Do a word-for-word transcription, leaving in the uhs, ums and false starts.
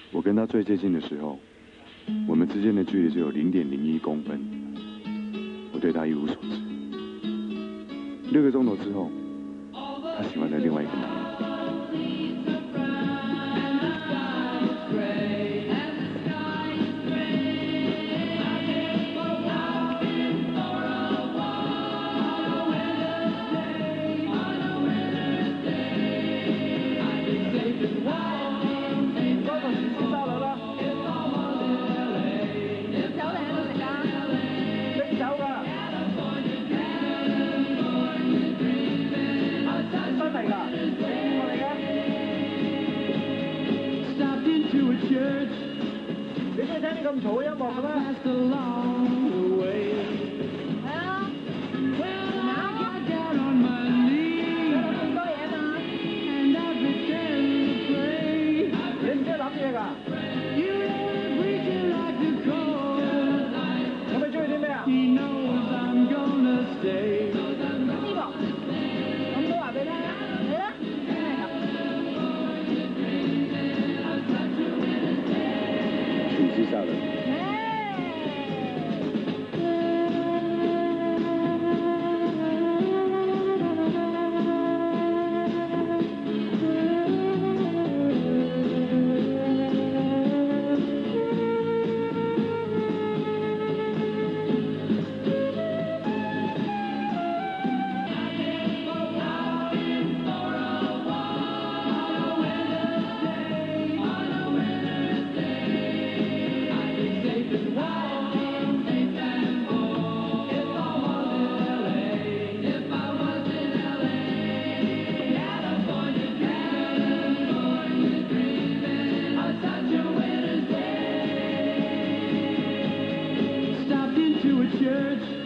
我跟他最接近的时候，我们之间的距离只有零点零一公分。我对他一无所知。六个钟头之后，他喜欢了另外一个男人。 咁嘈嘅音樂嘅咩？係啊，仲啱啊！聽到咁多嘢嘛？你唔知諗嘢㗎？咁你中意啲咩啊？呢個，咁都話俾你聽，你咧？ 曲子下的。 Church